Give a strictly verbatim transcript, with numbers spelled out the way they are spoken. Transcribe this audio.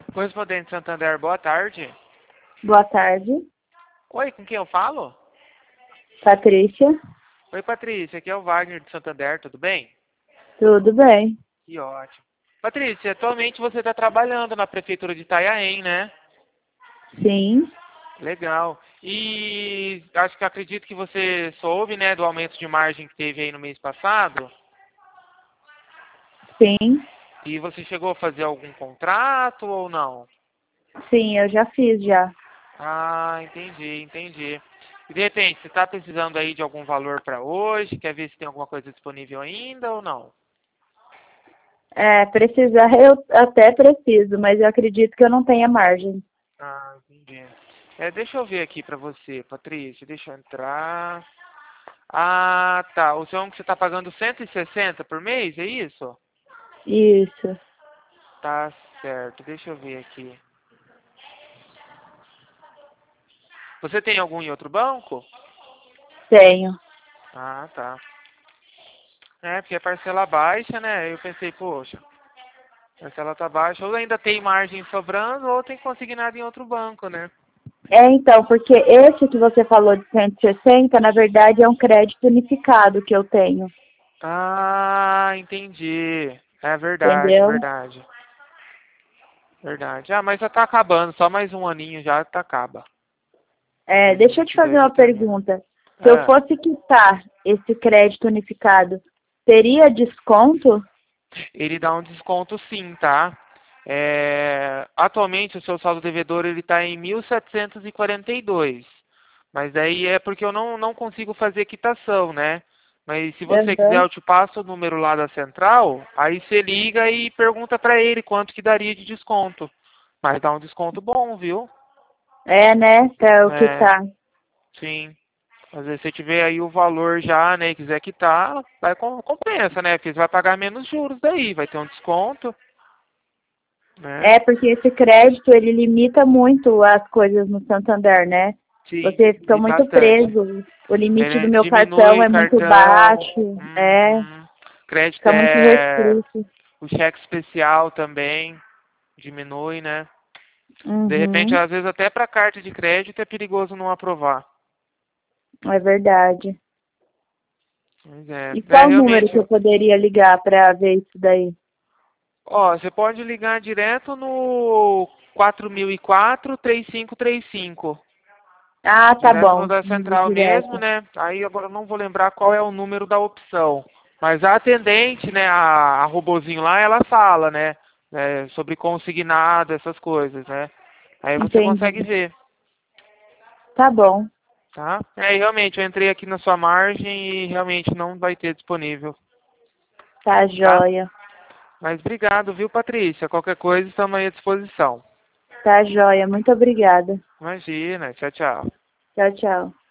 Correspondente Santander, boa tarde. Boa tarde, Oi, com quem eu falo? Patrícia. Oi, Patrícia, aqui é o Wagner de Santander, tudo bem? Tudo bem? Que ótimo. Patrícia, atualmente você está trabalhando na Prefeitura de Itanhaém, né? Sim, Legal. E acho que acredito que você soube, né, do aumento de margem que teve aí no mês passado. sim, E você chegou a fazer algum contrato ou não? sim, eu já fiz já. Ah, entendi, entendi. E de repente, você está precisando aí de algum valor para hoje? Quer ver se tem alguma coisa disponível ainda ou não? É, precisar eu até preciso, mas eu acredito que eu não tenha margem. Ah, entendi. É, deixa eu ver aqui pra você, Patrícia. Deixa eu entrar. Ah, tá. O seu que você tá pagando cento e sessenta por mês, é isso? Isso, Tá certo. Deixa eu ver aqui. Você tem algum em outro banco? tenho. Ah, tá. É, porque é parcela baixa, né? Eu pensei, poxa, parcela tá baixa. Ou ainda tem margem sobrando, ou tem consignado em outro banco, né? É, então, porque esse que você falou de cento e sessenta, na verdade, é um crédito unificado que eu tenho, Ah, entendi. É verdade, entendeu? verdade. Verdade. Ah, mas já tá acabando. Só mais um aninho já tá acaba. É, deixa eu te fazer dois mil e vinte e dois já uma termina. pergunta. Se eu Ah, fosse quitar esse crédito unificado, teria desconto? ele dá um desconto sim, tá? É, atualmente o seu saldo devedor ele está em mil setecentos e quarenta e dois. Mas daí é porque eu não, não consigo fazer quitação, né? Mas se você quiser, Aham. eu te passo o número lá da central, aí você liga e pergunta para ele quanto que daria de desconto. Mas dá um desconto bom, viu? É, né? Tá o que É, tá. sim. Às vezes você tiver aí o valor já, né, e quiser quitar, vai com- compensa, né? Porque você vai pagar menos juros daí, vai ter um desconto, né? É, porque esse crédito, ele limita muito as coisas no Santander, né? Sim, Você fica e muito bastante. preso. O limite do Ele meu cartão diminui é muito cartão, baixo. É, uhum. Crédito fica muito é restrito. o cheque especial também diminui, né? De repente, Uhum, às vezes até para carta de crédito é perigoso não aprovar. é verdade. Pois é, E é qual número realmente. que eu poderia ligar para ver isso daí? Ó, você pode ligar direto no quatro mil e quatro, três cinco três cinco. Ah, tá Direto no bom. da Ligo central mesmo, direto. né? Aí agora eu não vou lembrar qual é o número da opção. Mas a atendente, né, a, a robozinho lá, ela fala, né? É, sobre consignado, essas coisas, né? Aí você consegue Entendi. ver, Tá bom. tá? É, e realmente, eu entrei aqui na sua margem e realmente não vai ter disponível, Tá tá? joia. Mas obrigado, viu, Patrícia? Qualquer coisa, estamos aí à disposição. Tá joia. Muito obrigada. Imagina, tchau, tchau. Tchau, tchau.